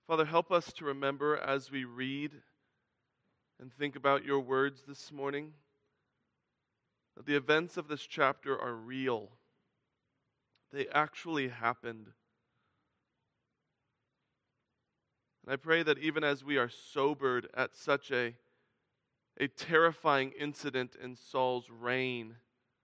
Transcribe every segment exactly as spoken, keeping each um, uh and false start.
Father, help us to remember as we read and think about your words this morning that the events of this chapter are real. They actually happened. And I pray that even as we are sobered at such a, a terrifying incident in Saul's reign,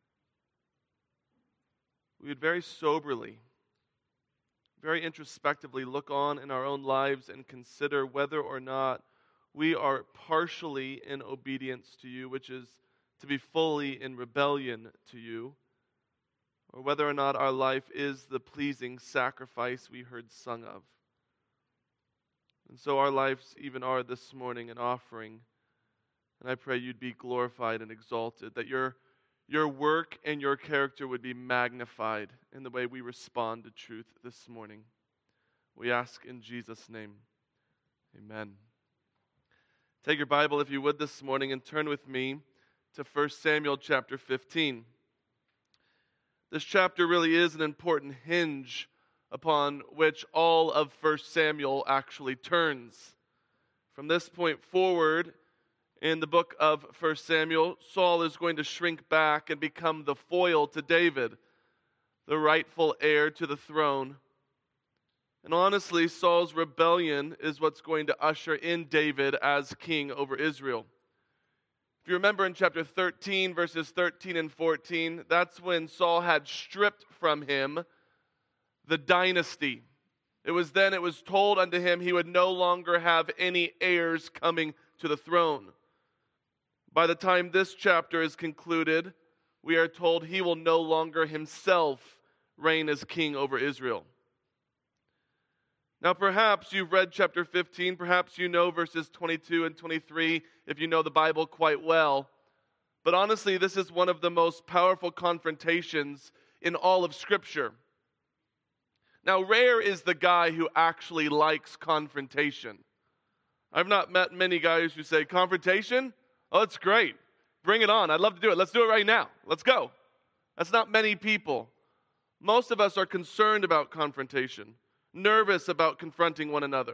we would very soberly, very introspectively look on in our own lives and consider whether or not we are partially in obedience to you, which is to be fully in rebellion to you, or whether or not our life is the pleasing sacrifice we heard sung of. And so our lives even are this morning an offering, and I pray you'd be glorified and exalted, that your, your work and your character would be magnified in the way we respond to truth this morning. We ask in Jesus' name, amen. Take your Bible, if you would, this morning and turn with me to First Samuel chapter fifteen. This chapter really is an important hinge upon which all of First Samuel actually turns. From this point forward, in the book of First Samuel, Saul is going to shrink back and become the foil to David, the rightful heir to the throne. And honestly, Saul's rebellion is what's going to usher in David as king over Israel. If you remember in chapter thirteen, verses thirteen and fourteen, that's when Saul had stripped from him the dynasty. It was then it was told unto him he would no longer have any heirs coming to the throne. By the time this chapter is concluded, we are told he will no longer himself reign as king over Israel. Now perhaps you've read chapter fifteen, perhaps you know verses twenty-two and twenty-three if you know the Bible quite well. But honestly, this is one of the most powerful confrontations in all of Scripture. Now, rare is the guy who actually likes confrontation. I've not met many guys who say, confrontation? Oh, it's great. Bring it on. I'd love to do it. Let's do it right now. Let's go. That's not many people. Most of us are concerned about confrontation, nervous about confronting one another.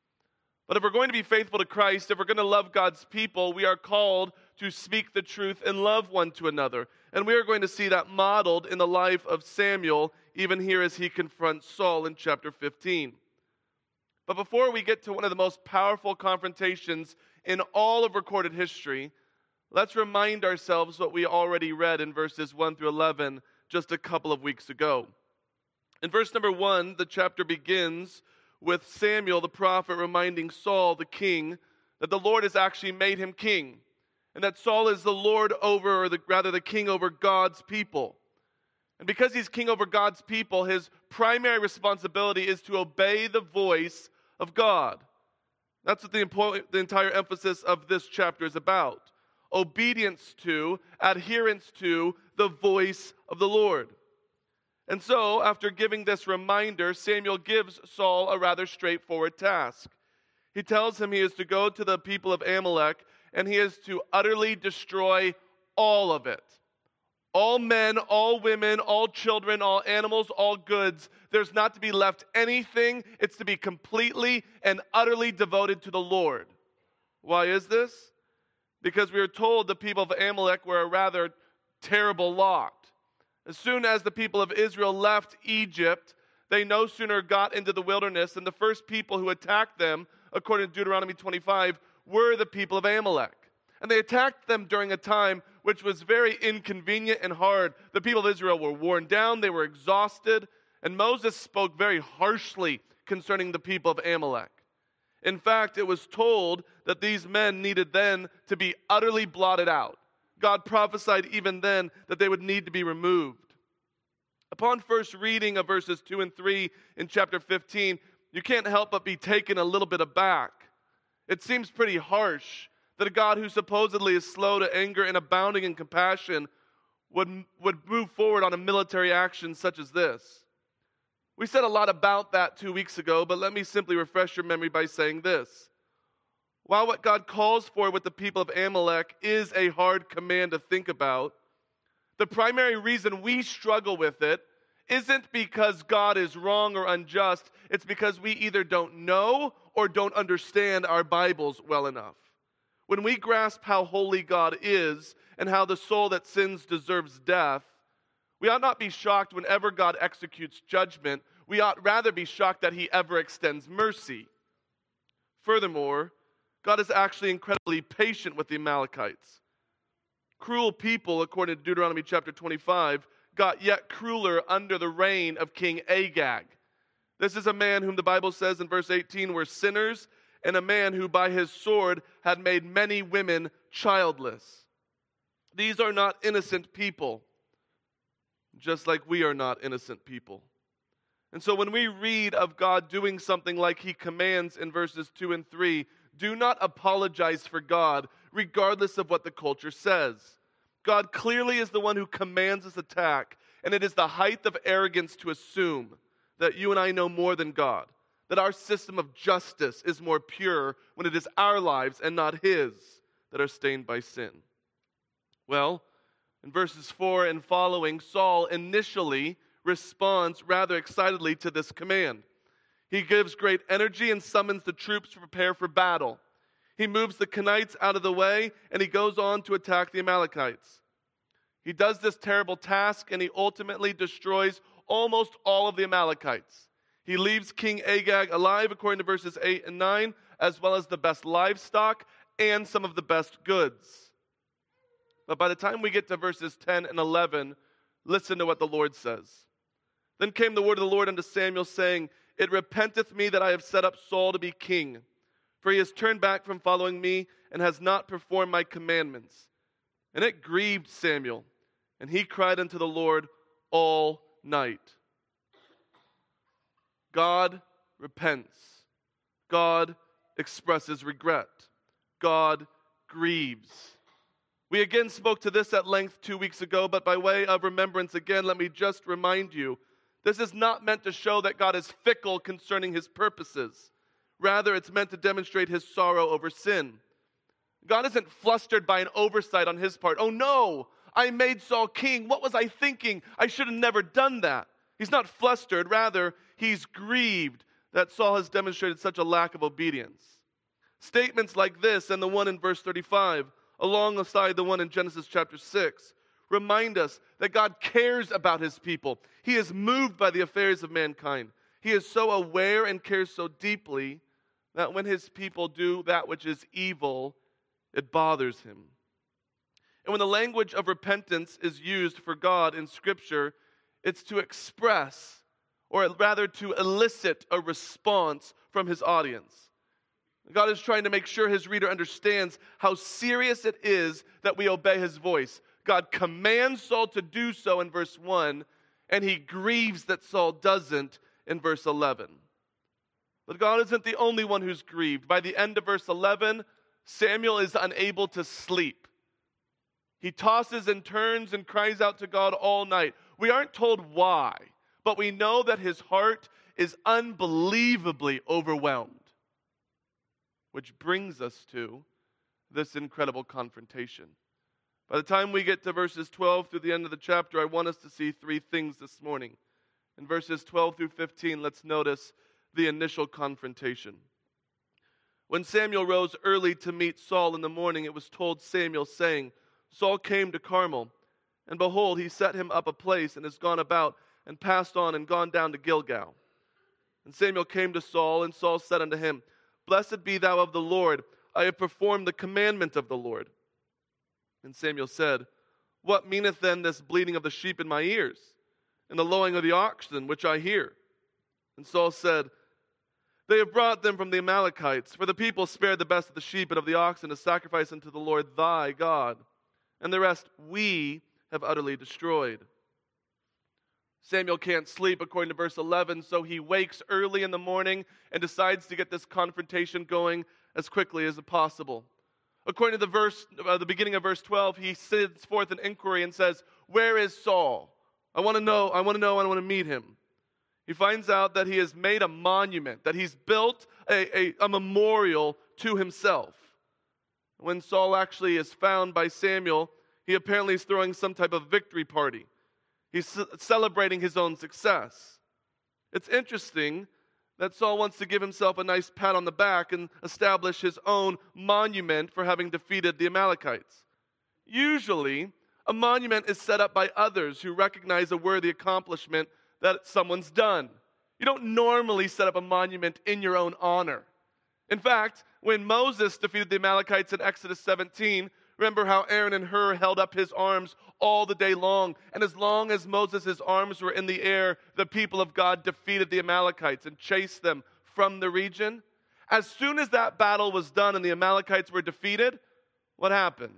But if we're going to be faithful to Christ, if we're going to love God's people, we are called to speak the truth and love one to another. And we are going to see that modeled in the life of Samuel, even here as he confronts Saul in chapter fifteen. But before we get to one of the most powerful confrontations in all of recorded history, let's remind ourselves what we already read in verses one through eleven just a couple of weeks ago. In verse number one, the chapter begins with Samuel the prophet reminding Saul the king that the Lord has actually made him king, and that Saul is the Lord over, or the, rather the king over God's people. And because he's king over God's people, his primary responsibility is to obey the voice of God. That's what the, important, the entire emphasis of this chapter is about. Obedience to, adherence to the voice of the Lord. And so, after giving this reminder, Samuel gives Saul a rather straightforward task. He tells him he is to go to the people of Amalek, and he is to utterly destroy all of it. All men, all women, all children, all animals, all goods. There's not to be left anything. It's to be completely and utterly devoted to the Lord. Why is this? Because we are told the people of Amalek were a rather terrible lot. As soon as the people of Israel left Egypt, they no sooner got into the wilderness, and the first people who attacked them, according to Deuteronomy twenty-five, were the people of Amalek. And they attacked them during a time which was very inconvenient and hard. The people of Israel were worn down, they were exhausted, and Moses spoke very harshly concerning the people of Amalek. In fact, it was told that these men needed then to be utterly blotted out. God prophesied even then that they would need to be removed. Upon first reading of verses two and three in chapter fifteen, you can't help but be taken a little bit aback. It seems pretty harsh that a God who supposedly is slow to anger and abounding in compassion would, would move forward on a military action such as this. We said a lot about that two weeks ago, but let me simply refresh your memory by saying this. While what God calls for with the people of Amalek is a hard command to think about, the primary reason we struggle with it isn't because God is wrong or unjust. It's because we either don't know or don't understand our Bibles well enough. When we grasp how holy God is and how the soul that sins deserves death, we ought not be shocked whenever God executes judgment. We ought rather be shocked that he ever extends mercy. Furthermore, God is actually incredibly patient with the Amalekites. Cruel people, according to Deuteronomy chapter twenty-five, got yet crueler under the reign of King Agag. This is a man whom the Bible says in verse eighteen were sinners, and a man who by his sword had made many women childless. These are not innocent people, just like we are not innocent people. And so when we read of God doing something like he commands in verses two and three, do not apologize for God, regardless of what the culture says. God clearly is the one who commands this attack, and it is the height of arrogance to assume that you and I know more than God, that our system of justice is more pure when it is our lives and not his that are stained by sin. Well, in verses four and following, Saul initially responds rather excitedly to this command. He gives great energy and summons the troops to prepare for battle. He moves the Kenites out of the way, and he goes on to attack the Amalekites. He does this terrible task, and he ultimately destroys almost all of the Amalekites. He leaves King Agag alive, according to verses eight and nine, as well as the best livestock and some of the best goods. But by the time we get to verses ten and eleven, listen to what the Lord says. Then came the word of the Lord unto Samuel, saying, It repenteth me that I have set up Saul to be king, for he has turned back from following me, and has not performed my commandments. And it grieved Samuel, and he cried unto the Lord all night. God repents. God expresses regret. God grieves. We again spoke to this at length two weeks ago, but by way of remembrance again, let me just remind you, this is not meant to show that God is fickle concerning his purposes. Rather, it's meant to demonstrate his sorrow over sin. God isn't flustered by an oversight on his part. Oh no, I made Saul king. What was I thinking? I should have never done that. He's not flustered. Rather, he's grieved that Saul has demonstrated such a lack of obedience. Statements like this and the one in verse thirty-five, alongside the one in Genesis chapter six, remind us that God cares about his people. He is moved by the affairs of mankind. He is so aware and cares so deeply that when his people do that which is evil, it bothers him. And when the language of repentance is used for God in Scripture, it's to express, or rather to elicit a response from his audience. God is trying to make sure his reader understands how serious it is that we obey his voice. God commands Saul to do so in verse one, and he grieves that Saul doesn't in verse eleven. But God isn't the only one who's grieved. By the end of verse eleven, Samuel is unable to sleep. He tosses and turns and cries out to God all night. We aren't told why, but we know that his heart is unbelievably overwhelmed. Which brings us to this incredible confrontation. By the time we get to verses twelve through the end of the chapter, I want us to see three things this morning. In verses twelve through fifteen, let's notice the initial confrontation. When Samuel rose early to meet Saul in the morning, it was told Samuel, saying, Saul came to Carmel, and behold, he set him up a place, and has gone about, and passed on, and gone down to Gilgal. And Samuel came to Saul, and Saul said unto him, Blessed be thou of the Lord, I have performed the commandment of the Lord. And Samuel said, What meaneth then this bleating of the sheep in my ears, and the lowing of the oxen which I hear? And Saul said, They have brought them from the Amalekites, for the people spared the best of the sheep and of the oxen to sacrifice unto the Lord thy God, and the rest we have utterly destroyed. Samuel can't sleep, according to verse eleven, so he wakes early in the morning and decides to get this confrontation going as quickly as possible. According to the verse, uh, the beginning of verse twelve, he sends forth an inquiry and says, Where is Saul? I want to know, I want to know, I want to meet him. He finds out that he has made a monument, that he's built a, a, a memorial to himself. When Saul actually is found by Samuel, he apparently is throwing some type of victory party. He's ce- celebrating his own success. It's interesting that Saul wants to give himself a nice pat on the back and establish his own monument for having defeated the Amalekites. Usually, a monument is set up by others who recognize a worthy accomplishment that someone's done. You don't normally set up a monument in your own honor. In fact, when Moses defeated the Amalekites in Exodus seventeen, remember how Aaron and Hur held up his arms all the day long. And as long as Moses' arms were in the air, the people of God defeated the Amalekites and chased them from the region. As soon as that battle was done and the Amalekites were defeated, what happened?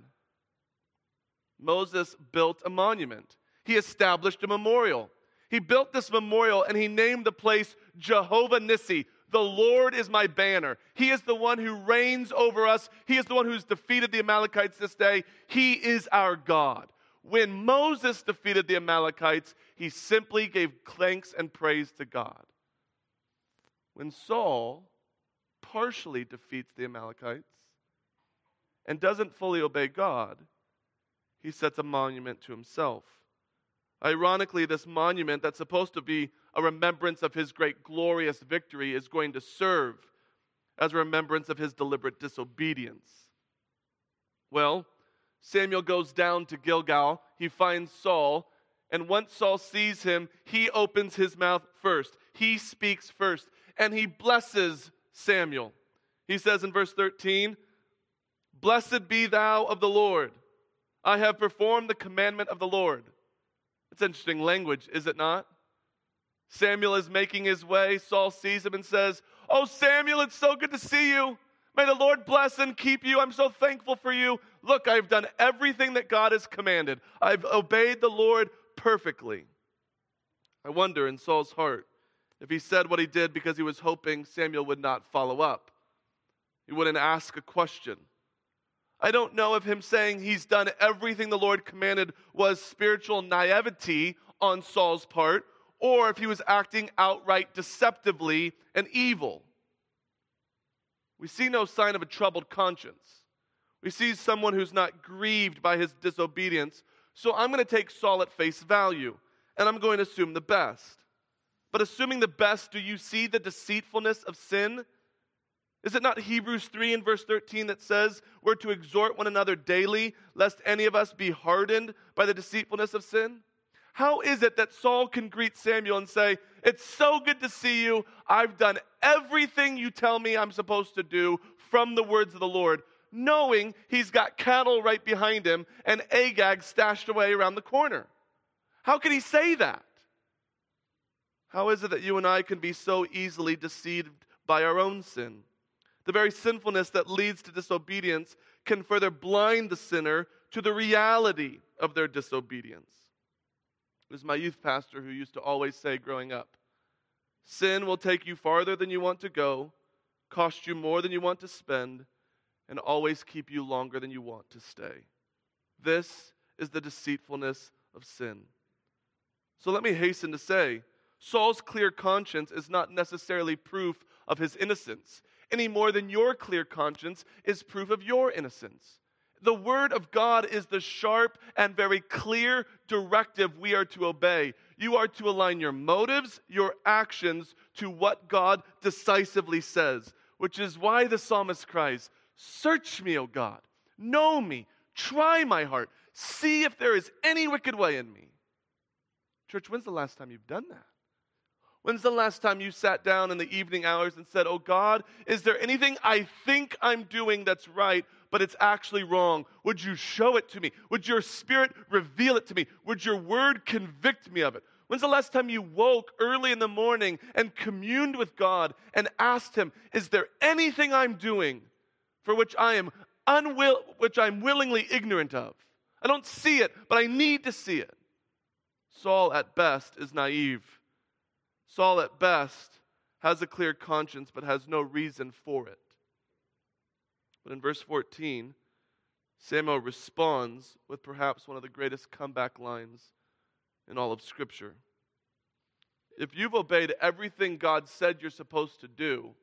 Moses built a monument. He established a memorial. He built this memorial and he named the place Jehovah Nissi. The Lord is my banner. He is the one who reigns over us. He is the one who's defeated the Amalekites this day. He is our God. When Moses defeated the Amalekites, he simply gave thanks and praise to God. When Saul partially defeats the Amalekites and doesn't fully obey God, he sets a monument to himself. Ironically, this monument that's supposed to be a remembrance of his great glorious victory is going to serve as a remembrance of his deliberate disobedience. Well, Samuel goes down to Gilgal. He finds Saul, and once Saul sees him, he opens his mouth first. He speaks first, and he blesses Samuel. He says in verse thirteen, "Blessed be thou of the Lord. I have performed the commandment of the Lord." It's interesting language, is it not? Samuel is making his way. Saul sees him and says, "Oh, Samuel, it's so good to see you. May the Lord bless and keep you. I'm so thankful for you. Look, I've done everything that God has commanded. I've obeyed the Lord perfectly." I wonder in Saul's heart if he said what he did because he was hoping Samuel would not follow up. He wouldn't ask a question. I don't know if him saying he's done everything the Lord commanded was spiritual naivety on Saul's part, or if he was acting outright deceptively and evil. We see no sign of a troubled conscience. We see someone who's not grieved by his disobedience. So I'm going to take Saul at face value, and I'm going to assume the best. But assuming the best, do you see the deceitfulness of sin? Is it not Hebrews three and verse thirteen that says we're to exhort one another daily, lest any of us be hardened by the deceitfulness of sin? How is it that Saul can greet Samuel and say, "It's so good to see you. I've done everything you tell me I'm supposed to do from the words of the Lord," knowing he's got cattle right behind him and Agag stashed away around the corner? How can he say that? How is it that you and I can be so easily deceived by our own sin? The very sinfulness that leads to disobedience can further blind the sinner to the reality of their disobedience. It was my youth pastor who used to always say growing up, "Sin will take you farther than you want to go, cost you more than you want to spend, and always keep you longer than you want to stay." This is the deceitfulness of sin. So let me hasten to say, Saul's clear conscience is not necessarily proof of his innocence, any more than your clear conscience is proof of your innocence. The word of God is the sharp and very clear directive we are to obey. You are to align your motives, your actions to what God decisively says, which is why the psalmist cries, "Search me, O God, know me, try my heart, see if there is any wicked way in me." Church, when's the last time you've done that? When's the last time you sat down in the evening hours and said, "Oh God, is there anything I think I'm doing that's right, but it's actually wrong? Would you show it to me? Would your Spirit reveal it to me? Would your word convict me of it?" When's the last time you woke early in the morning and communed with God and asked Him, "Is there anything I'm doing for which I am unwill, which I'm willingly ignorant of? I don't see it, but I need to see it." Saul at best is naive. Saul at best has a clear conscience but has no reason for it. But in verse fourteen, Samuel responds with perhaps one of the greatest comeback lines in all of Scripture. If you've obeyed everything God said you're supposed to do,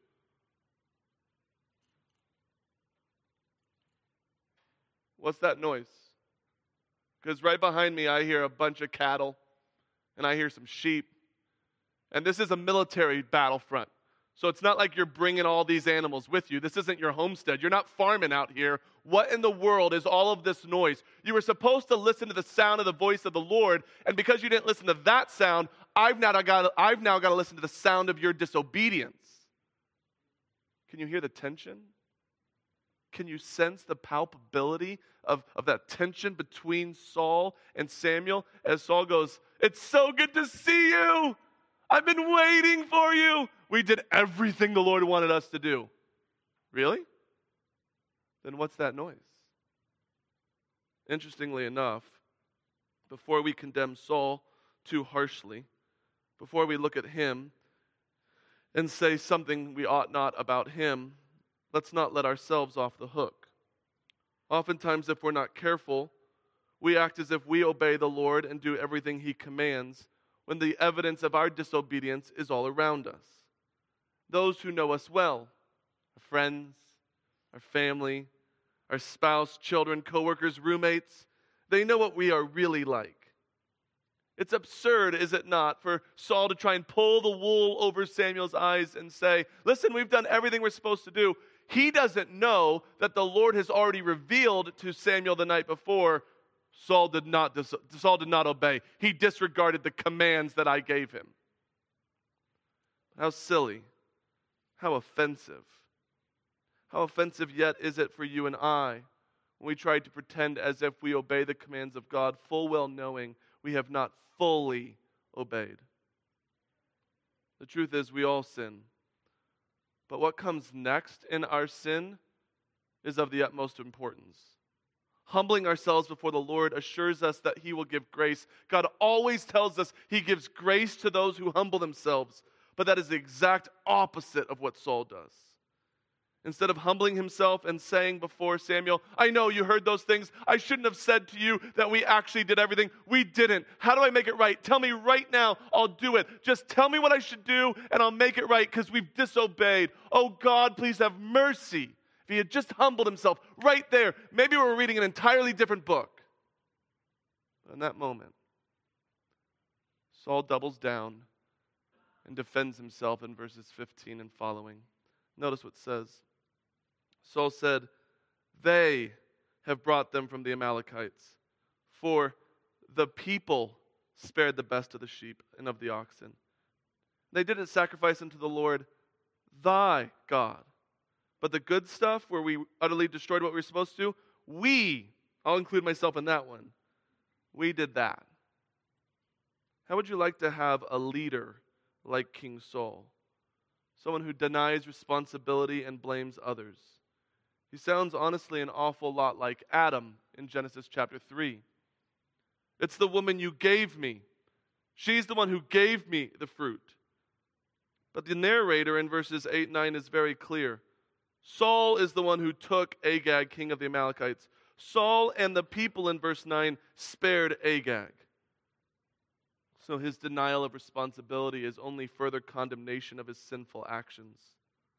what's that noise? Because right behind me I hear a bunch of cattle and I hear some sheep. And this is a military battlefront. So it's not like you're bringing all these animals with you. This isn't your homestead. You're not farming out here. What in the world is all of this noise? You were supposed to listen to the sound of the voice of the Lord, and because you didn't listen to that sound, I've now got, I've now got to listen to the sound of your disobedience. Can you hear the tension? Can you sense the palpability of, of that tension between Saul and Samuel as Saul goes, "It's so good to see you. I've been waiting for you. We did everything the Lord wanted us to do." Really? Then what's that noise? Interestingly enough, before we condemn Saul too harshly, before we look at him and say something we ought not about him, let's not let ourselves off the hook. Oftentimes, if we're not careful, we act as if we obey the Lord and do everything he commands, when the evidence of our disobedience is all around us. Those who know us well, our friends, our family, our spouse, children, coworkers, roommates, they know what we are really like. It's absurd, is it not, for Saul to try and pull the wool over Samuel's eyes and say, "Listen, we've done everything we're supposed to do." He doesn't know that the Lord has already revealed to Samuel the night before, Saul did not dis- Saul did not obey. He disregarded the commands that I gave him. How silly. How offensive. How offensive yet is it for you and I when we try to pretend as if we obey the commands of God, full well knowing we have not fully obeyed. The truth is, we all sin. But what comes next in our sin is of the utmost importance. Humbling ourselves before the Lord assures us that he will give grace. God always tells us he gives grace to those who humble themselves. But that is the exact opposite of what Saul does. Instead of humbling himself and saying before Samuel, "I know you heard those things. I shouldn't have said to you that we actually did everything. We didn't. How do I make it right? Tell me right now. I'll do it. Just tell me what I should do and I'll make it right because we've disobeyed. Oh God, please have mercy." If he had just humbled himself right there, maybe we're reading an entirely different book. But in that moment, Saul doubles down and defends himself in verses fifteen and following. Notice what it says. Saul said, "They have brought them from the Amalekites, for the people spared the best of the sheep and of the oxen. They didn't sacrifice unto the Lord thy God. But the good stuff where we utterly destroyed what we were supposed to, we, I'll include myself in that one, we did that." How would you like to have a leader like King Saul? Someone who denies responsibility and blames others. He sounds honestly an awful lot like Adam in Genesis chapter three. "It's the woman you gave me. She's the one who gave me the fruit." But the narrator in verses eight and nine is very clear. Saul is the one who took Agag, king of the Amalekites. Saul and the people in verse nine spared Agag. So his denial of responsibility is only further condemnation of his sinful actions.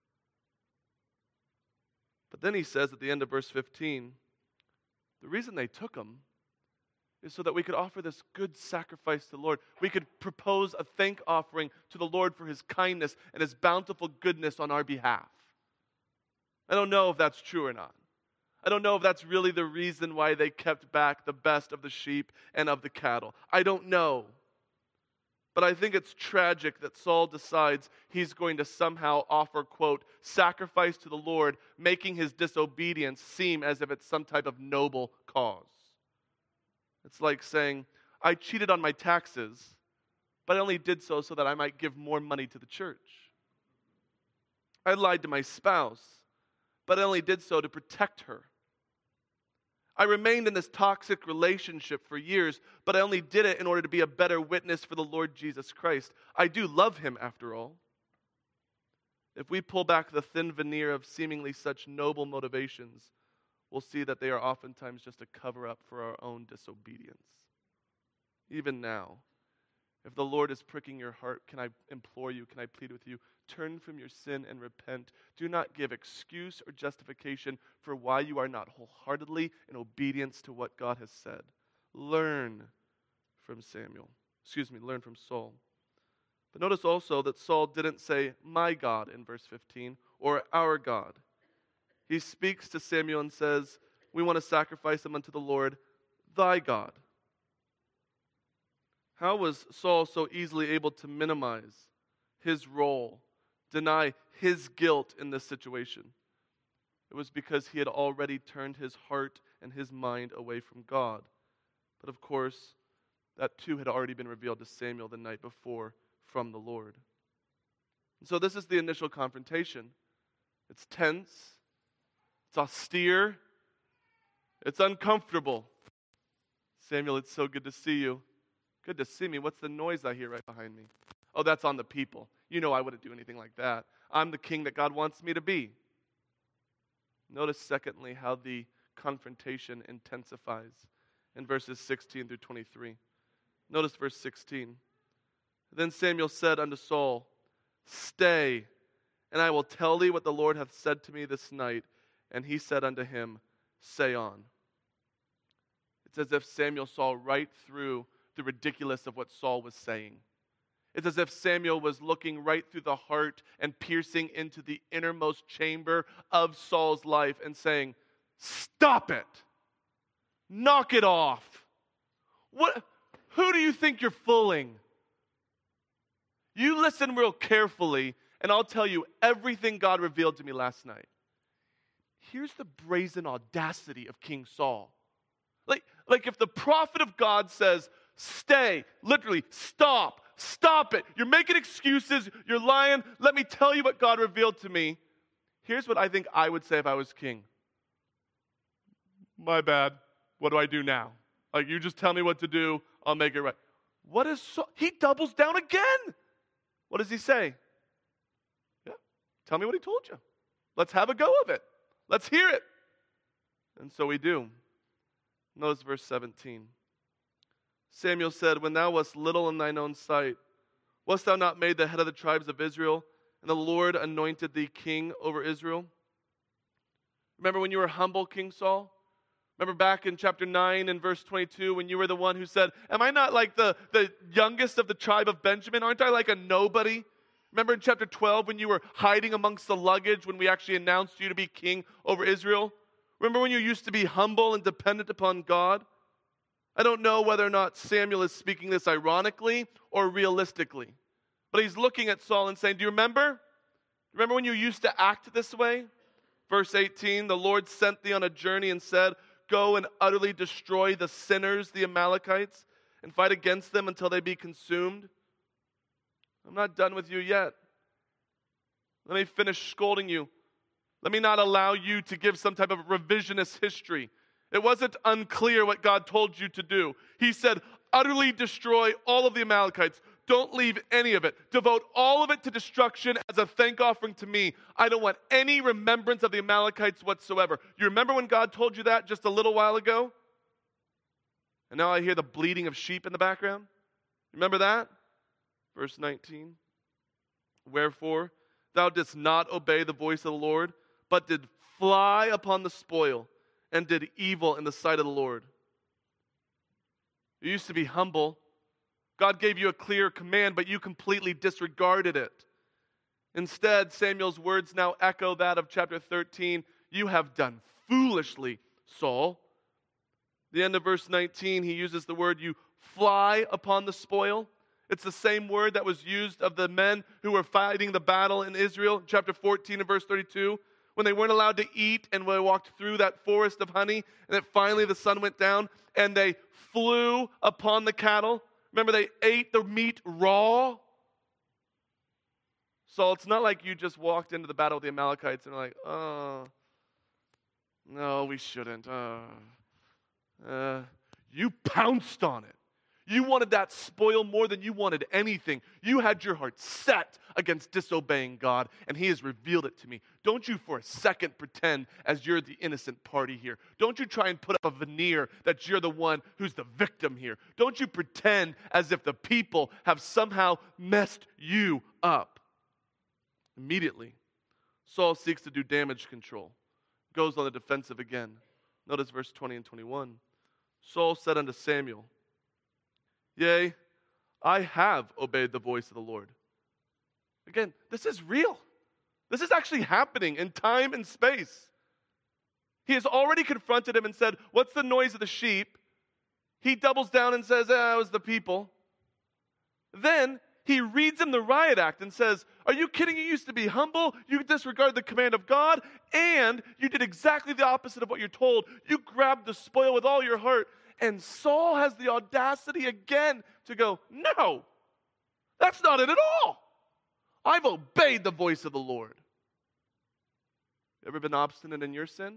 But then he says at the end of verse fifteen, the reason they took him is so that we could offer this good sacrifice to the Lord. We could propose a thank offering to the Lord for his kindness and his bountiful goodness on our behalf. I don't know if that's true or not. I don't know if that's really the reason why they kept back the best of the sheep and of the cattle. I don't know. But I think it's tragic that Saul decides he's going to somehow offer, quote, sacrifice to the Lord, making his disobedience seem as if it's some type of noble cause. It's like saying, "I cheated on my taxes, but I only did so so that I might give more money to the church. I lied to my spouse, but I only did so to protect her. I remained in this toxic relationship for years, but I only did it in order to be a better witness for the Lord Jesus Christ. I do love him after all." If we pull back the thin veneer of seemingly such noble motivations, we'll see that they are oftentimes just a cover-up for our own disobedience. Even now, if the Lord is pricking your heart, can I implore you, can I plead with you, turn from your sin and repent. Do not give excuse or justification for why you are not wholeheartedly in obedience to what God has said. Learn from Samuel. excuse me, learn from Saul. But notice also that Saul didn't say, my God, in verse fifteen, or our God. He speaks to Samuel and says, we want to sacrifice him unto the Lord, thy God. How was Saul so easily able to minimize his role, deny his guilt in this situation? It was because he had already turned his heart and his mind away from God. But of course, that too had already been revealed to Samuel the night before from the Lord. And so this is the initial confrontation. It's tense, it's austere, it's uncomfortable. Samuel, it's so good to see you. Good to see me. What's the noise I hear right behind me? Oh, that's on the people. You know I wouldn't do anything like that. I'm the king that God wants me to be. Notice, secondly, how the confrontation intensifies in verses sixteen through twenty-three. Notice verse sixteen. Then Samuel said unto Saul, stay, and I will tell thee what the Lord hath said to me this night. And he said unto him, say on. It's as if Samuel saw right through the ridiculous of what Saul was saying. It's as if Samuel was looking right through the heart and piercing into the innermost chamber of Saul's life and saying, stop it. Knock it off. What? Who do you think you're fooling? You listen real carefully, and I'll tell you everything God revealed to me last night. Here's the brazen audacity of King Saul. Like, like if the prophet of God says, stay, literally, stop, stop it. You're making excuses, you're lying. Let me tell you what God revealed to me. Here's what I think I would say if I was king. My bad. What do I do now? Like, you just tell me what to do, I'll make it right. What is Saul? He doubles down again. What does he say? Yeah, tell me what he told you. Let's have a go of it. Let's hear it. And so we do. Notice verse seventeen. Samuel said, when thou wast little in thine own sight, wast thou not made the head of the tribes of Israel, and the Lord anointed thee king over Israel? Remember when you were humble, King Saul? Remember back in chapter nine and verse twenty-two when you were the one who said, am I not like the, the youngest of the tribe of Benjamin? Aren't I like a nobody? Remember in chapter twelve when you were hiding amongst the luggage when we actually announced you to be king over Israel? Remember when you used to be humble and dependent upon God? I don't know whether or not Samuel is speaking this ironically or realistically. But he's looking at Saul and saying, do you remember? Remember when you used to act this way? Verse eighteen, the Lord sent thee on a journey and said, go and utterly destroy the sinners, the Amalekites, and fight against them until they be consumed. I'm not done with you yet. Let me finish scolding you. Let me not allow you to give some type of revisionist history. It wasn't unclear what God told you to do. He said, utterly destroy all of the Amalekites. Don't leave any of it. Devote all of it to destruction as a thank offering to me. I don't want any remembrance of the Amalekites whatsoever. You remember when God told you that just a little while ago? And now I hear the bleating of sheep in the background. Remember that? Verse nineteen. Wherefore, thou didst not obey the voice of the Lord, but did fly upon the spoil, and did evil in the sight of the Lord. You used to be humble. God gave you a clear command, but you completely disregarded it. Instead, Samuel's words now echo that of chapter thirteen. You have done foolishly, Saul. The end of verse nineteen, he uses the word, you fly upon the spoil. It's the same word that was used of the men who were fighting the battle in Israel, chapter fourteen and verse thirty-two. When they weren't allowed to eat and when they walked through that forest of honey, and then finally the sun went down and they flew upon the cattle. Remember, they ate the meat raw. So it's not like you just walked into the battle with the Amalekites and were like, oh, no, we shouldn't. Uh, uh. You pounced on it. You wanted that spoil more than you wanted anything. You had your heart set against disobeying God, and He has revealed it to me. Don't you for a second pretend as you're the innocent party here. Don't you try and put up a veneer that you're the one who's the victim here. Don't you pretend as if the people have somehow messed you up. Immediately, Saul seeks to do damage control. Goes on the defensive again. Notice verse twenty and twenty-one. Saul said unto Samuel, Yea, I have obeyed the voice of the Lord. Again, this is real. This is actually happening in time and space. He has already confronted him and said, what's the noise of the sheep? He doubles down and says, ah, it was the people. Then he reads him the riot act and says, are you kidding? You used to be humble. You disregarded the command of God. And you did exactly the opposite of what you're told. You grabbed the spoil with all your heart. And Saul has the audacity again to go, no, that's not it at all. I've obeyed the voice of the Lord. You ever been obstinate in your sin?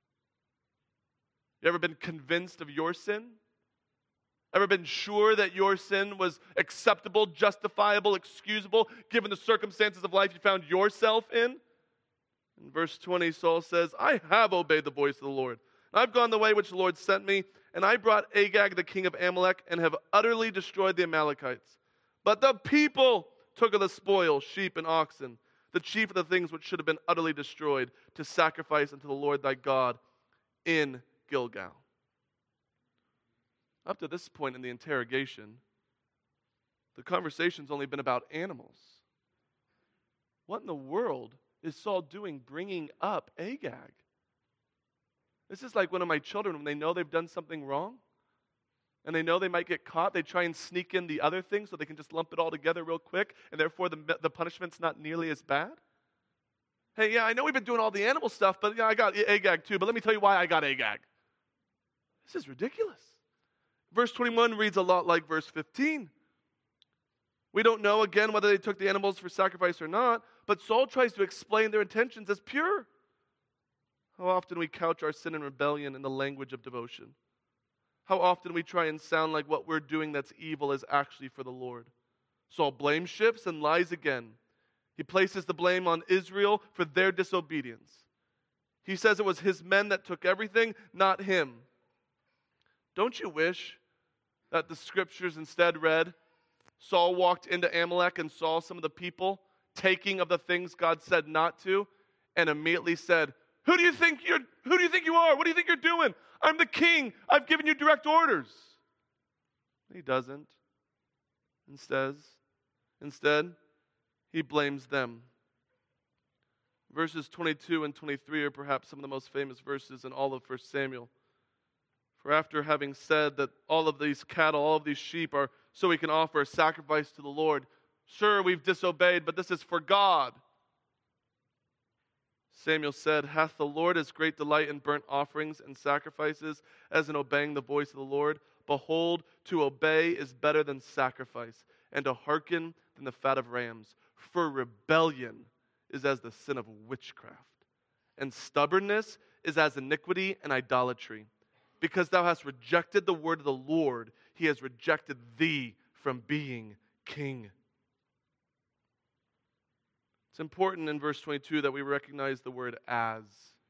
You ever been convinced of your sin? Ever been sure that your sin was acceptable, justifiable, excusable, given the circumstances of life you found yourself in? In verse twenty, Saul says, I have obeyed the voice of the Lord. I've gone the way which the Lord sent me, and I brought Agag, the king of Amalek, and have utterly destroyed the Amalekites. But the people took of the spoil, sheep and oxen, the chief of the things which should have been utterly destroyed, to sacrifice unto the Lord thy God in Gilgal. Up to this point in the interrogation, the conversation's only been about animals. What in the world is Saul doing bringing up Agag? This is like one of my children, when they know they've done something wrong, and they know they might get caught, they try and sneak in the other thing so they can just lump it all together real quick, and therefore the, the punishment's not nearly as bad. Hey, yeah, I know we've been doing all the animal stuff, but yeah, I got Agag too, but let me tell you why I got Agag. This is ridiculous. Verse twenty-one reads a lot like verse fifteen. We don't know, again, whether they took the animals for sacrifice or not, but Saul tries to explain their intentions as pure. How often we couch our sin and rebellion in the language of devotion. How often we try and sound like what we're doing that's evil is actually for the Lord. Saul blame shifts and lies again. He places the blame on Israel for their disobedience. He says it was his men that took everything, not him. Don't you wish that the scriptures instead read, Saul walked into Amalek and saw some of the people taking of the things God said not to, and immediately said, Who do you think you're who do you think you are? What do you think you're doing? I'm the king. I've given you direct orders. He doesn't. Instead, instead, he blames them. Verses twenty-two and twenty-three are perhaps some of the most famous verses in all of First Samuel. For after having said that all of these cattle, all of these sheep are so we can offer a sacrifice to the Lord, sure, we've disobeyed, but this is for God. Samuel said, Hath the Lord as great delight in burnt offerings and sacrifices as in obeying the voice of the Lord? Behold, to obey is better than sacrifice, and to hearken than the fat of rams. For rebellion is as the sin of witchcraft, and stubbornness is as iniquity and idolatry. Because thou hast rejected the word of the Lord, he has rejected thee from being king. It's important in verse twenty-two that we recognize the word as.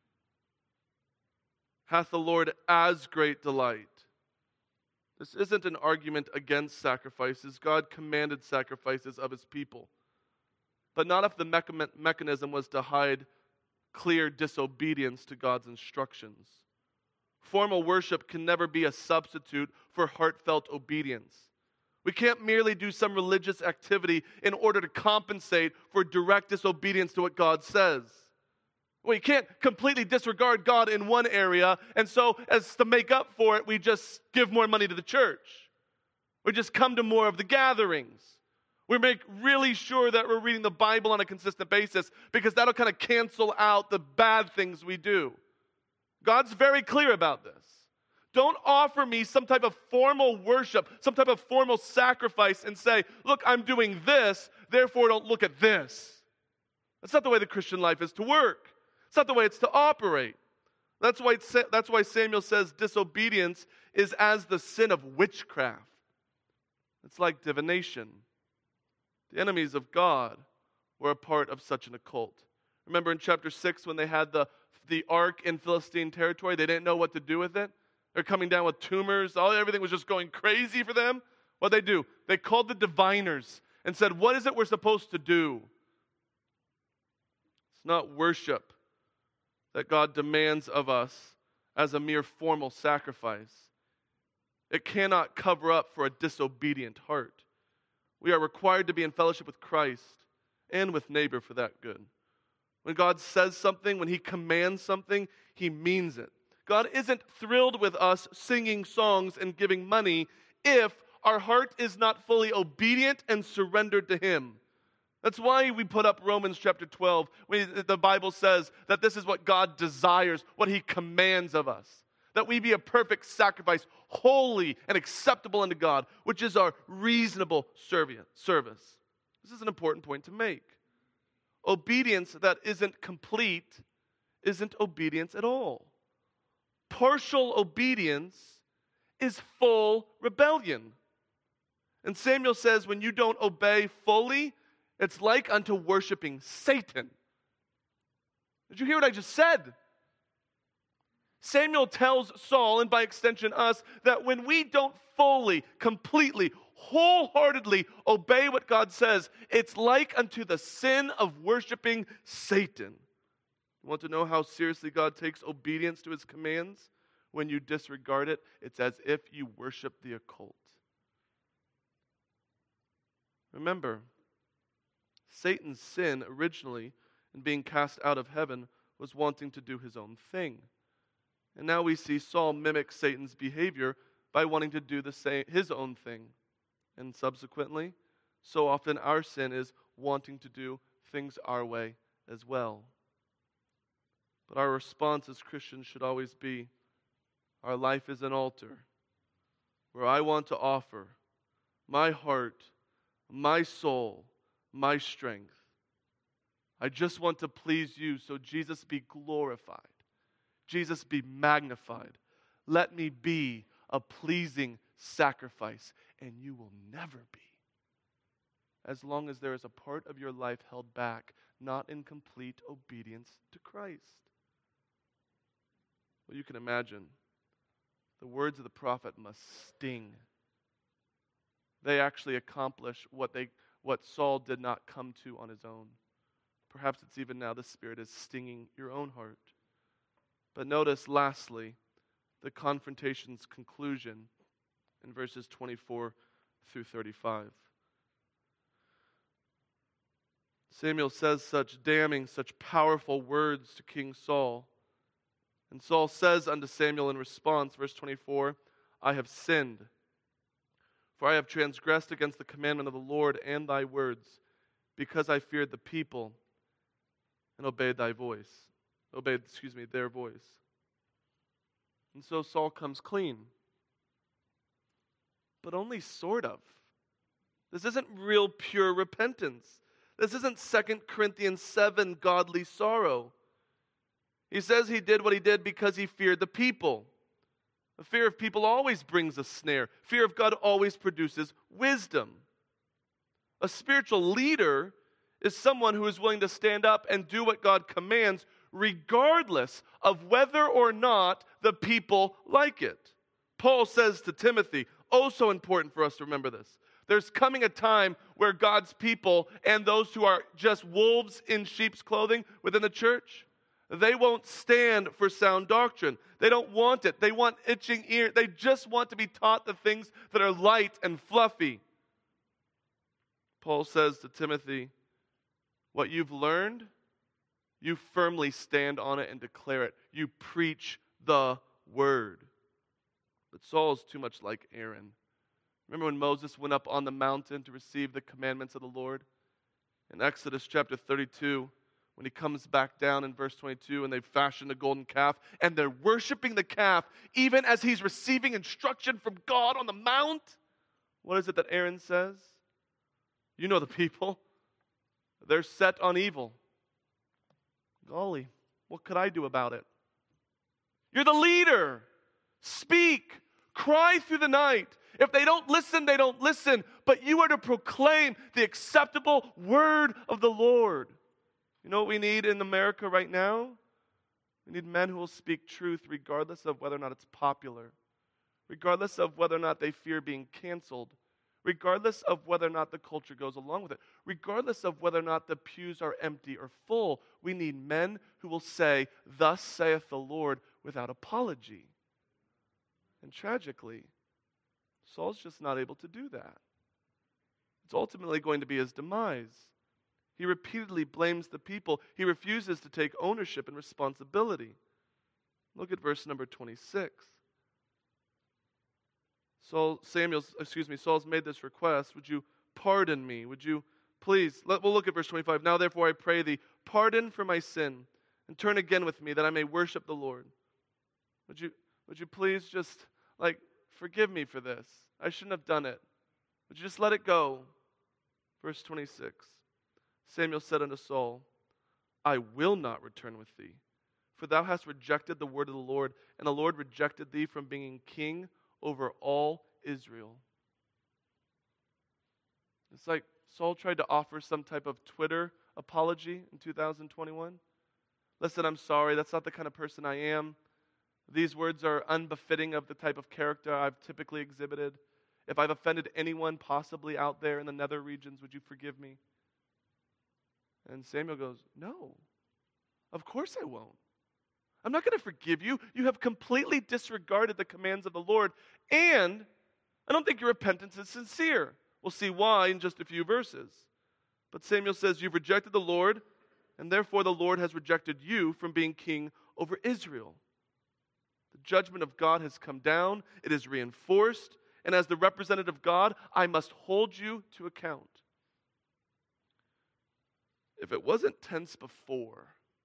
Hath the Lord as great delight. This isn't an argument against sacrifices. God commanded sacrifices of his people. But not if the mecha- mechanism was to hide clear disobedience to God's instructions. Formal worship can never be a substitute for heartfelt obedience. We can't merely do some religious activity in order to compensate for direct disobedience to what God says. We can't completely disregard God in one area, and so as to make up for it, we just give more money to the church. We just come to more of the gatherings. We make really sure that we're reading the Bible on a consistent basis, because that'll kind of cancel out the bad things we do. God's very clear about this. Don't offer me some type of formal worship, some type of formal sacrifice and say, look, I'm doing this, therefore don't look at this. That's not the way the Christian life is to work. It's not the way it's to operate. That's why, it's, that's why Samuel says disobedience is as the sin of witchcraft. It's like divination. The enemies of God were a part of such an occult. Remember in chapter six when they had the, the ark in Philistine territory, they didn't know what to do with it. They're coming down with tumors. All, everything was just going crazy for them. What did they do? They called the diviners and said, what is it we're supposed to do? It's not worship that God demands of us as a mere formal sacrifice. It cannot cover up for a disobedient heart. We are required to be in fellowship with Christ and with neighbor for that good. When God says something, when he commands something, he means it. God isn't thrilled with us singing songs and giving money if our heart is not fully obedient and surrendered to him. That's why we put up Romans chapter twelve, when the Bible says that this is what God desires, what he commands of us. That we be a perfect sacrifice, holy and acceptable unto God, which is our reasonable service. This is an important point to make. Obedience that isn't complete isn't obedience at all. Partial obedience is full rebellion. And Samuel says when you don't obey fully, it's like unto worshiping Satan. Did you hear what I just said? Samuel tells Saul, and by extension us, that when we don't fully, completely, wholeheartedly obey what God says, it's like unto the sin of worshiping Satan. You want to know how seriously God takes obedience to his commands? When you disregard it, it's as if you worship the occult. Remember, Satan's sin originally in being cast out of heaven was wanting to do his own thing. And now we see Saul mimic Satan's behavior by wanting to do the same, his own thing. And subsequently, so often our sin is wanting to do things our way as well. But our response as Christians should always be, our life is an altar where I want to offer my heart, my soul, my strength. I just want to please you, so Jesus be glorified. Jesus be magnified. Let me be a pleasing sacrifice, and you will never be. As long as there is a part of your life held back, not in complete obedience to Christ. Well, you can imagine, the words of the prophet must sting. They actually accomplish what they what Saul did not come to on his own. Perhaps it's even now the Spirit is stinging your own heart. But notice, lastly, the confrontation's conclusion in verses twenty-four through thirty-five. Samuel says such damning, such powerful words to King Saul. And Saul says unto Samuel in response, verse twenty-four, I have sinned, for I have transgressed against the commandment of the Lord and thy words, because I feared the people and obeyed thy voice. Obeyed, excuse me, their voice. And so Saul comes clean. But only sort of. This isn't real pure repentance. This isn't Second Corinthians seven godly sorrow. He says he did what he did because he feared the people. A fear of people always brings a snare. Fear of God always produces wisdom. A spiritual leader is someone who is willing to stand up and do what God commands, regardless of whether or not the people like it. Paul says to Timothy, oh so important for us to remember this. There's coming a time where God's people and those who are just wolves in sheep's clothing within the church, they won't stand for sound doctrine. They don't want it. They want itching ears. They just want to be taught the things that are light and fluffy. Paul says to Timothy, what you've learned, you firmly stand on it and declare it. You preach the word. But Saul is too much like Aaron. Remember when Moses went up on the mountain to receive the commandments of the Lord? In Exodus chapter thirty-two, when he comes back down in verse twenty-two, and they've fashioned a golden calf, and they're worshiping the calf, even as he's receiving instruction from God on the mount. What is it that Aaron says? You know the people. They're set on evil. Golly, what could I do about it? You're the leader. Speak. Cry through the night. If they don't listen, they don't listen. But you are to proclaim the acceptable word of the Lord. You know what we need in America right now? We need men who will speak truth regardless of whether or not it's popular. Regardless of whether or not they fear being canceled. Regardless of whether or not the culture goes along with it. Regardless of whether or not the pews are empty or full. We need men who will say, thus saith the Lord, without apology. And tragically, Saul's just not able to do that. It's ultimately going to be his demise. He repeatedly blames the people. He refuses to take ownership and responsibility. Look at verse number twenty-six. Saul, Samuel's, excuse me, Saul's made this request. Would you pardon me? Would you please, let, we'll look at verse twenty-five. Now therefore I pray thee, pardon for my sin, and turn again with me, that I may worship the Lord. Would you, would you please just, like, forgive me for this? I shouldn't have done it. Would you just let it go? Verse twenty-six. Samuel said unto Saul, I will not return with thee, for thou hast rejected the word of the Lord, and the Lord rejected thee from being king over all Israel. It's like Saul tried to offer some type of Twitter apology in two thousand twenty-one. Listen, I'm sorry, that's not the kind of person I am. These words are unbefitting of the type of character I've typically exhibited. If I've offended anyone possibly out there in the nether regions, would you forgive me? And Samuel goes, no, of course I won't. I'm not going to forgive you. You have completely disregarded the commands of the Lord, and I don't think your repentance is sincere. We'll see why in just a few verses. But Samuel says, you've rejected the Lord, and therefore the Lord has rejected you from being king over Israel. The judgment of God has come down. It is reinforced. And as the representative of God, I must hold you to account. If it wasn't tense before,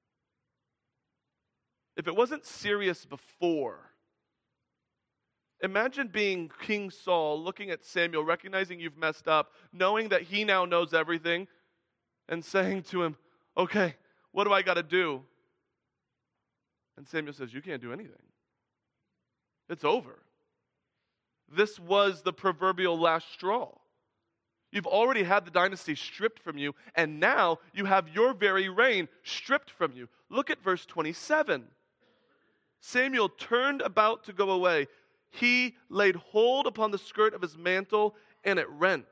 if it wasn't serious before, imagine being King Saul, looking at Samuel, recognizing you've messed up, knowing that he now knows everything, and saying to him, okay, what do I got to do? And Samuel says, you can't do anything. It's over. This was the proverbial last straw. You've already had the dynasty stripped from you, and now you have your very reign stripped from you. Look at verse twenty-seven. Samuel turned about to go away. He laid hold upon the skirt of his mantle, and it rent.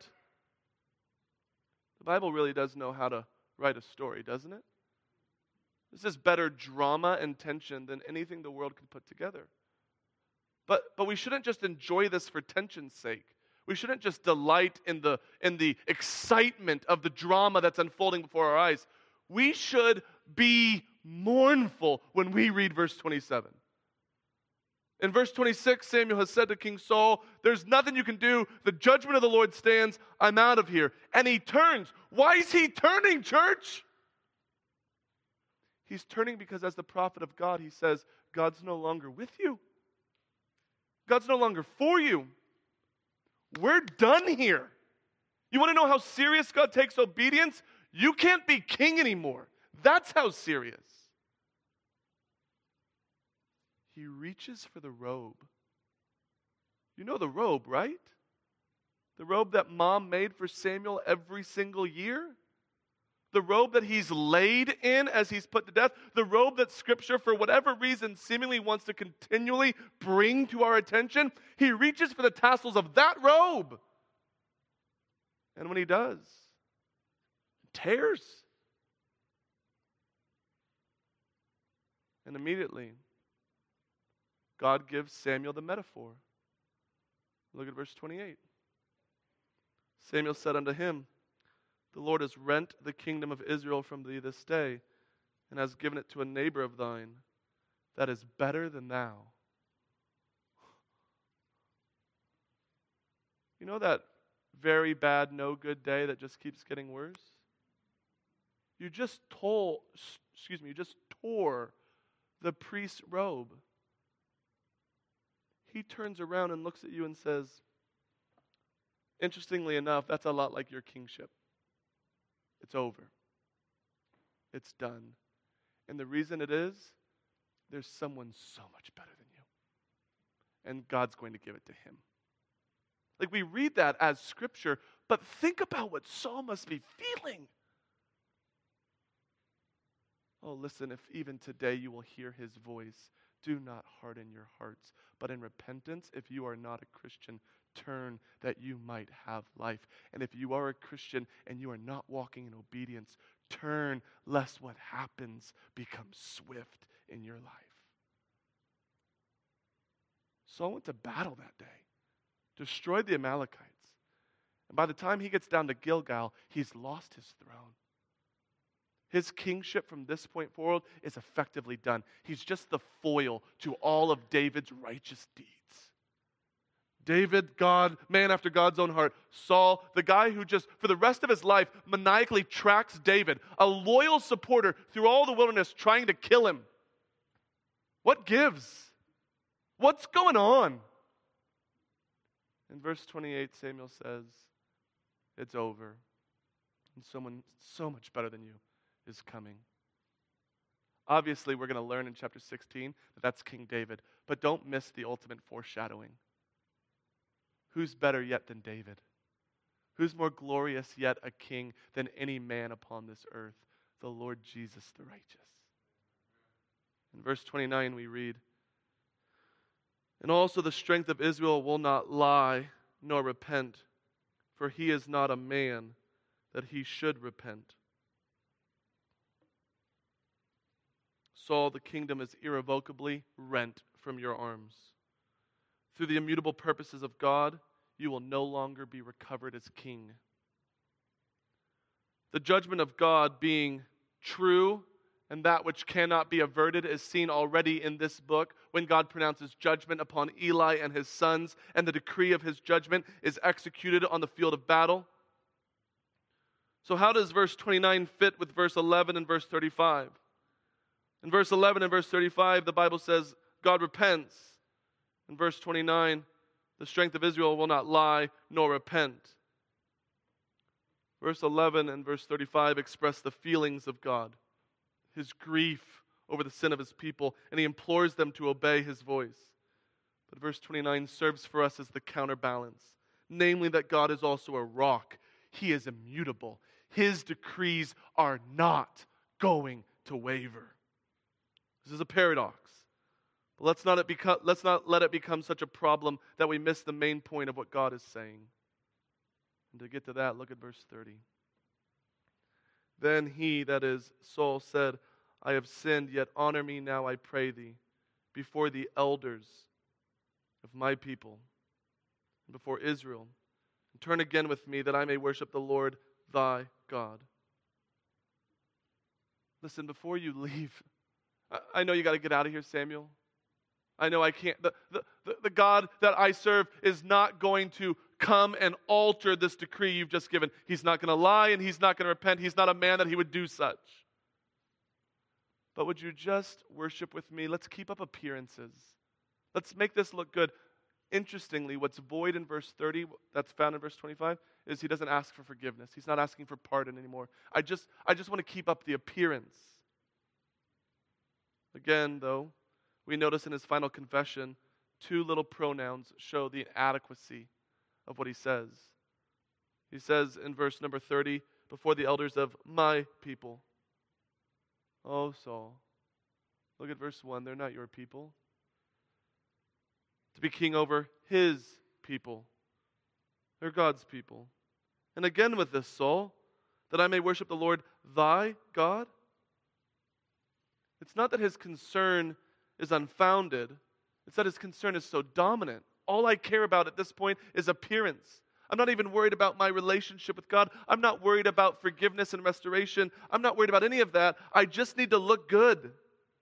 The Bible really does know how to write a story, doesn't it? This is better drama and tension than anything the world could put together. But, but we shouldn't just enjoy this for tension's sake. We shouldn't just delight in the, in the excitement of the drama that's unfolding before our eyes. We should be mournful when we read verse twenty-seven. In verse twenty-six, Samuel has said to King Saul, there's nothing you can do. The judgment of the Lord stands. I'm out of here. And he turns. Why is he turning, church? He's turning because as the prophet of God, he says, God's no longer with you. God's no longer for you. We're done here. You want to know how serious God takes obedience? You can't be king anymore. That's how serious. He reaches for the robe. You know the robe, right? The robe that mom made for Samuel every single year. The robe that he's laid in as he's put to death. The robe that Scripture, for whatever reason, seemingly wants to continually bring to our attention. He reaches for the tassels of that robe. And when he does, it tears. And immediately, God gives Samuel the metaphor. Look at verse twenty-eight. Samuel said unto him, the Lord has rent the kingdom of Israel from thee this day, and has given it to a neighbor of thine that is better than thou. You know that very bad, no good day that just keeps getting worse? You just tore, excuse me, you just tore the priest's robe. He turns around and looks at you and says, interestingly enough, that's a lot like your kingship. It's over. It's done. And the reason it is, there's someone so much better than you. And God's going to give it to him. Like we read that as Scripture, but think about what Saul must be feeling. Oh, listen, if even today you will hear his voice, do not harden your hearts. But in repentance, if you are not a Christian, turn that you might have life. And if you are a Christian and you are not walking in obedience, turn lest what happens become swift in your life. Saul went to battle that day, destroyed the Amalekites. And by the time he gets down to Gilgal, he's lost his throne. His kingship from this point forward is effectively done. He's just the foil to all of David's righteous deeds. David, God, man after God's own heart. Saul, the guy who just, for the rest of his life, maniacally tracks David, a loyal supporter through all the wilderness trying to kill him. What gives? What's going on? In verse twenty-eight, Samuel says, it's over. And someone so much better than you is coming. Obviously, we're going to learn in chapter sixteen that that's King David. But don't miss the ultimate foreshadowing. Who's better yet than David? Who's more glorious yet a king than any man upon this earth? The Lord Jesus the righteous. In verse twenty-nine we read, and also the strength of Israel will not lie nor repent, for he is not a man that he should repent. Saul, the kingdom is irrevocably rent from your arms. Through the immutable purposes of God, you will no longer be recovered as king. The judgment of God being true and that which cannot be averted is seen already in this book when God pronounces judgment upon Eli and his sons, and the decree of his judgment is executed on the field of battle. So how does verse twenty-nine fit with verse eleven and verse thirty-five? In verse eleven and verse thirty-five, the Bible says God repents. In verse twenty-nine, the strength of Israel will not lie nor repent. Verse eleven and verse thirty-five express the feelings of God, his grief over the sin of his people, and he implores them to obey his voice. But verse twenty-nine serves for us as the counterbalance, namely that God is also a rock. He is immutable. His decrees are not going to waver. This is a paradox. But let's not, it become, let's not let it become such a problem that we miss the main point of what God is saying. And to get to that, look at verse thirty. Then he, that is Saul, said, I have sinned, yet honor me now, I pray thee, before the elders of my people, and before Israel, and turn again with me, that I may worship the Lord thy God. Listen, before you leave, I, I know you got to get out of here, Samuel. I know I can't. The, the, the, the God that I serve is not going to come and alter this decree you've just given. He's not going to lie and he's not going to repent. He's not a man that he would do such. But would you just worship with me? Let's keep up appearances. Let's make this look good. Interestingly, what's void in verse thirty, that's found in verse twenty-five, is he doesn't ask for forgiveness. He's not asking for pardon anymore. I just, I just want to keep up the appearance. Again, though, we notice in his final confession, two little pronouns show the adequacy of what he says. He says in verse number thirty, before the elders of my people. Oh, Saul, look at verse one. They're not your people. To be king over his people. They're God's people. And again with this, Saul, that I may worship the Lord thy God. It's not that his concern is unfounded. It's that his concern is so dominant. All I care about at this point is appearance. I'm not even worried about my relationship with God. I'm not worried about forgiveness and restoration. I'm not worried about any of that. I just need to look good.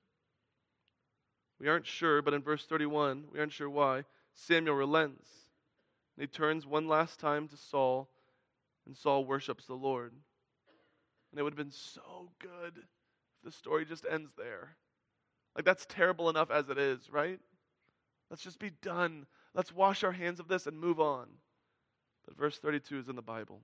We aren't sure, but in verse thirty-one, we aren't sure why, Samuel relents. And he turns one last time to Saul, and Saul worships the Lord. And it would have been so good if the story just ends there. Like, that's terrible enough as it is, right? Let's just be done. Let's wash our hands of this and move on. But verse thirty-two is in the Bible.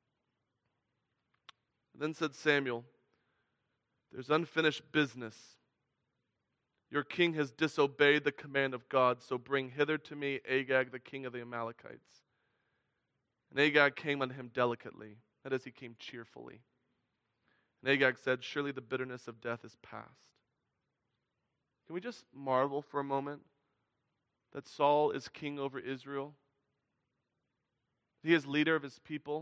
And then said Samuel, there's unfinished business. Your king has disobeyed the command of God, so bring hither to me Agag, the king of the Amalekites. And Agag came unto him delicately, that is, he came cheerfully. And Agag said, surely the bitterness of death is past. Can we just marvel for a moment that Saul is king over Israel? He is leader of his people.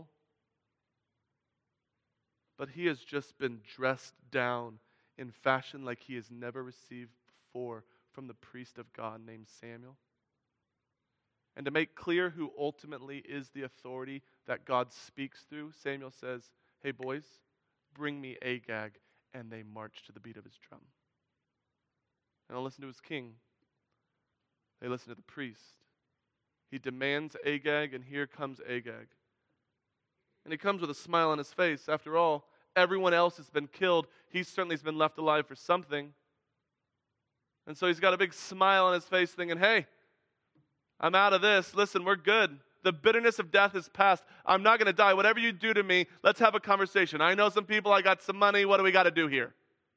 But he has just been dressed down in fashion like he has never received before from the priest of God named Samuel. And to make clear who ultimately is the authority that God speaks through, Samuel says, hey boys, bring me Agag. And they march to the beat of his drum. They don't listen to his king. They listen to the priest. He demands Agag, and here comes Agag. And he comes with a smile on his face. After all, everyone else has been killed. He certainly has been left alive for something. And so he's got a big smile on his face thinking, hey, I'm out of this. Listen, we're good. The bitterness of death is past. I'm not going to die. Whatever you do to me, let's have a conversation. I know some people. I got some money. What do we got to do here?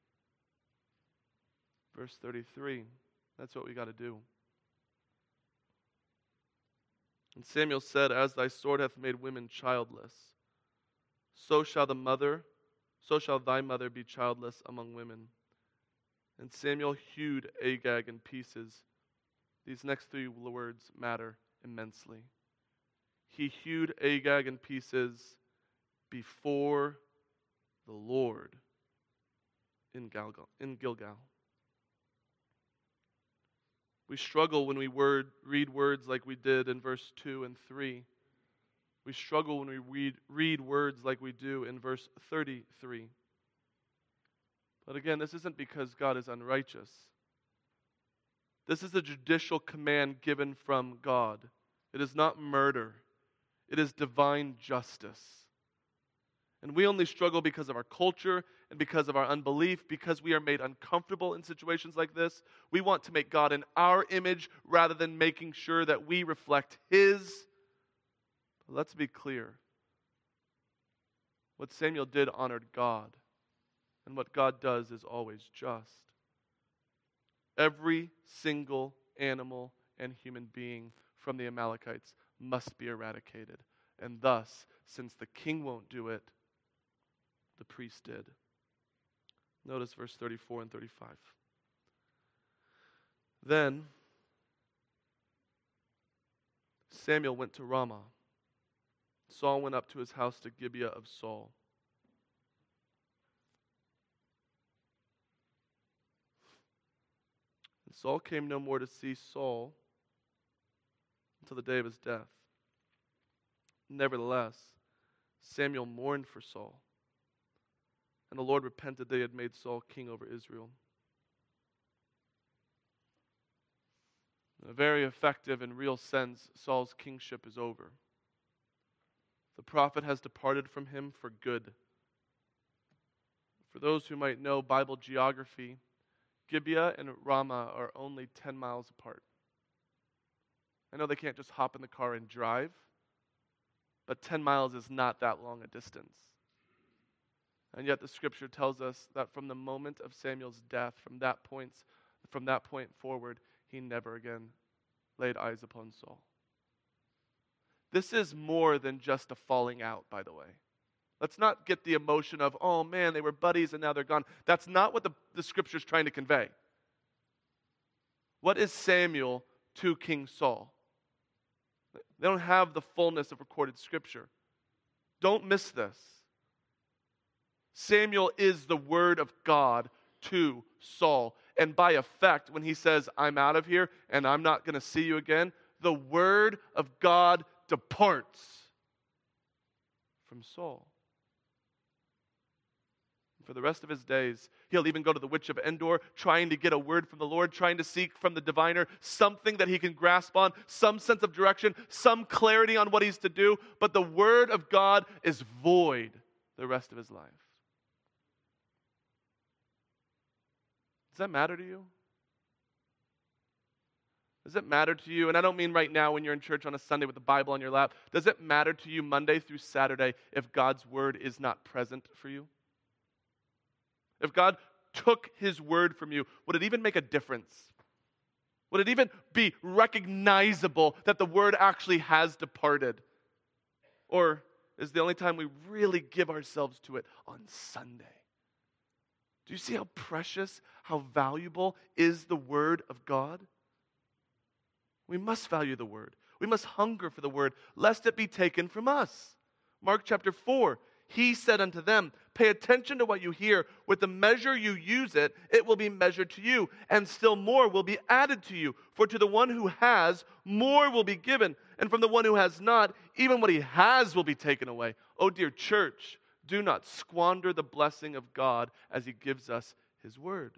Verse thirty-three. That's what we got to do. And Samuel said, as thy sword hath made women childless, so shall the mother, so shall thy mother be childless among women. And Samuel hewed Agag in pieces. These next three words matter immensely. He hewed Agag in pieces before the Lord in Gilgal. In Gilgal. We struggle when we word, read words like we did in verse two and three. We struggle when we read, read words like we do in verse thirty-three. But again, this isn't because God is unrighteous. This is a judicial command given from God. It is not murder. It is divine justice. And we only struggle because of our culture and because of our unbelief, because we are made uncomfortable in situations like this. We want to make God in our image rather than making sure that we reflect His. But let's be clear. What Samuel did honored God, and what God does is always just. Every single animal and human being from the Amalekites must be eradicated. And thus, since the king won't do it, the priest did. Notice verse thirty-four and thirty-five. Then Samuel went to Ramah. Saul went up to his house to Gibeah of Saul. And Saul came no more to see Saul until the day of his death. Nevertheless, Samuel mourned for Saul, and the Lord repented that he had made Saul king over Israel. In a very effective and real sense, Saul's kingship is over. The prophet has departed from him for good. For those who might know Bible geography, Gibeah and Ramah are only ten miles apart. I know they can't just hop in the car and drive, but ten miles is not that long a distance. And yet the scripture tells us that from the moment of Samuel's death, from that point, from that point forward, he never again laid eyes upon Saul. This is more than just a falling out, by the way. Let's not get the emotion of, oh man, they were buddies and now they're gone. That's not what the, the scripture is trying to convey. What is Samuel to King Saul? They don't have the fullness of recorded scripture. Don't miss this. Samuel is the word of God to Saul. And by effect, when he says, I'm out of here and I'm not going to see you again, the word of God departs from Saul. For the rest of his days, he'll even go to the witch of Endor, trying to get a word from the Lord, trying to seek from the diviner something that he can grasp on, some sense of direction, some clarity on what he's to do. But the word of God is void the rest of his life. Does that matter to you? Does it matter to you? And I don't mean right now when you're in church on a Sunday with the Bible on your lap. Does it matter to you Monday through Saturday if God's word is not present for you? If God took his word from you, would it even make a difference? Would it even be recognizable that the word actually has departed? Or is the only time we really give ourselves to it on Sunday? Do you see how precious, how valuable is the word of God? We must value the word. We must hunger for the word, lest it be taken from us. Mark chapter four, He said unto them, pay attention to what you hear. With the measure you use it, it will be measured to you, and still more will be added to you. For to the one who has, more will be given, and from the one who has not, even what he has will be taken away. Oh, dear church, do not squander the blessing of God as he gives us his word.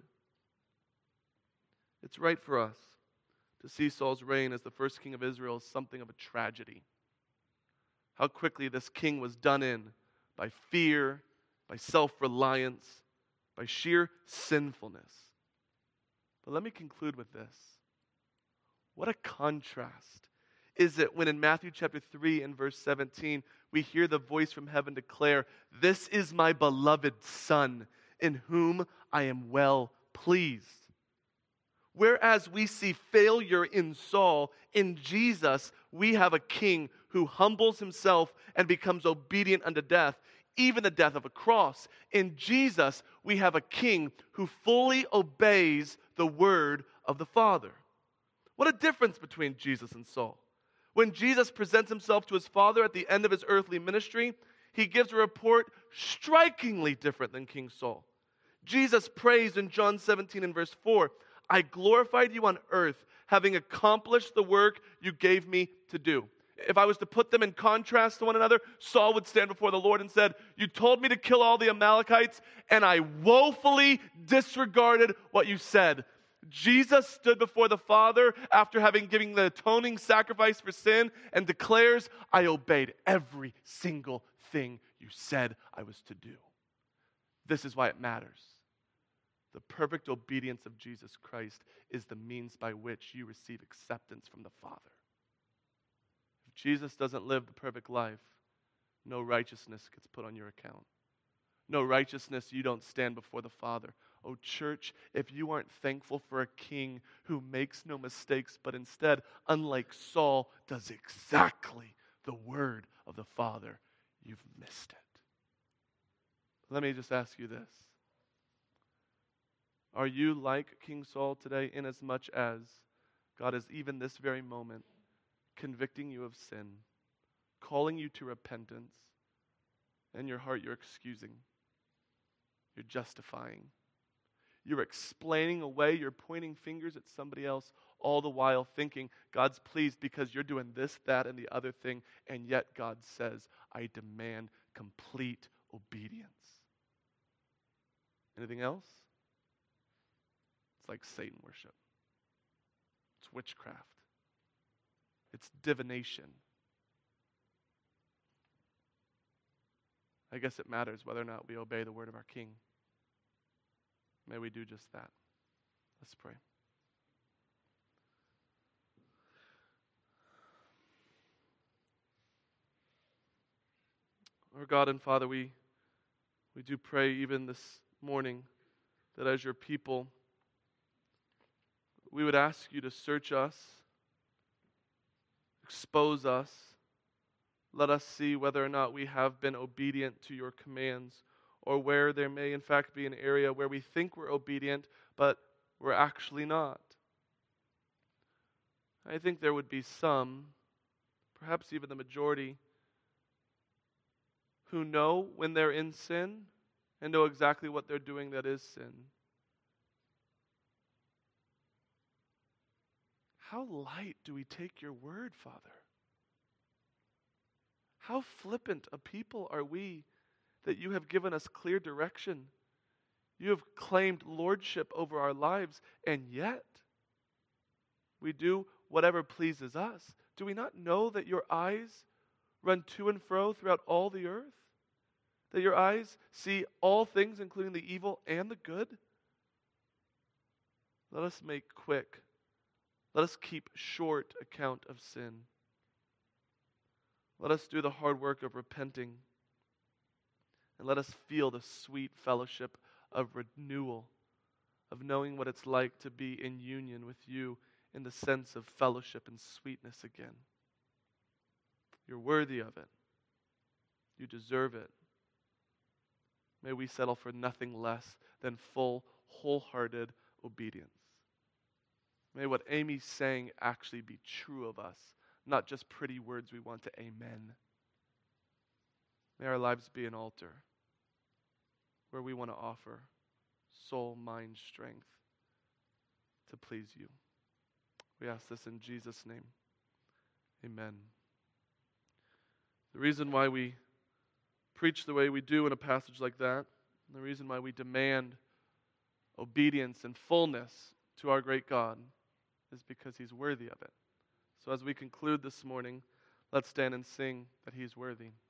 It's right for us to see Saul's reign as the first king of Israel as something of a tragedy. How quickly this king was done in by fear, by self-reliance, by sheer sinfulness. But let me conclude with this. What a contrast is it when in Matthew chapter three and verse seventeen, we hear the voice from heaven declare, this is my beloved Son, in whom I am well pleased. Whereas we see failure in Saul, in Jesus, we have a king who humbles himself and becomes obedient unto death, even the death of a cross. In Jesus, we have a king who fully obeys the word of the Father. What a difference between Jesus and Saul. When Jesus presents himself to his Father at the end of his earthly ministry, he gives a report strikingly different than King Saul. Jesus prays in John seventeen and verse four, I glorified you on earth, having accomplished the work you gave me to do. If I was to put them in contrast to one another, Saul would stand before the Lord and said, you told me to kill all the Amalekites, and I woefully disregarded what you said. Jesus stood before the Father after having given the atoning sacrifice for sin and declares, I obeyed every single thing you said I was to do. This is why it matters. The perfect obedience of Jesus Christ is the means by which you receive acceptance from the Father. If Jesus doesn't live the perfect life, no righteousness gets put on your account. No righteousness, you don't stand before the Father. Oh, church, if you aren't thankful for a king who makes no mistakes, but instead, unlike Saul, does exactly the word of the Father, you've missed it. Let me just ask you this. Are you like King Saul today, inasmuch as God is even this very moment convicting you of sin, calling you to repentance, and in your heart you're excusing, you're justifying, you're explaining away, you're pointing fingers at somebody else, all the while thinking God's pleased because you're doing this, that, and the other thing, and yet God says, I demand complete obedience. Anything else? It's like Satan worship. It's witchcraft. It's divination. I guess it matters whether or not we obey the word of our King. May we do just that. Let's pray. Our God and Father, we, we do pray even this morning that as your people, we would ask you to search us, expose us, let us see whether or not we have been obedient to your commands, or where there may in fact be an area where we think we're obedient, but we're actually not. I think there would be some, perhaps even the majority, who know when they're in sin and know exactly what they're doing that is sin. How light do we take your word, Father? How flippant a people are we that you have given us clear direction. You have claimed lordship over our lives, and yet we do whatever pleases us. Do we not know that your eyes run to and fro throughout all the earth? That your eyes see all things, including the evil and the good? Let us make quick. Let us keep short account of sin. Let us do the hard work of repenting. And let us feel the sweet fellowship of renewal, of knowing what it's like to be in union with you in the sense of fellowship and sweetness again. You're worthy of it. You deserve it. May we settle for nothing less than full, wholehearted obedience. May what Amy's saying actually be true of us, not just pretty words we want to amen. May our lives be an altar where we want to offer soul, mind, strength to please you. We ask this in Jesus' name. Amen. The reason why we preach the way we do in a passage like that, and the reason why we demand obedience and fullness to our great God, is because He's worthy of it. So as we conclude this morning, let's stand and sing that He's worthy.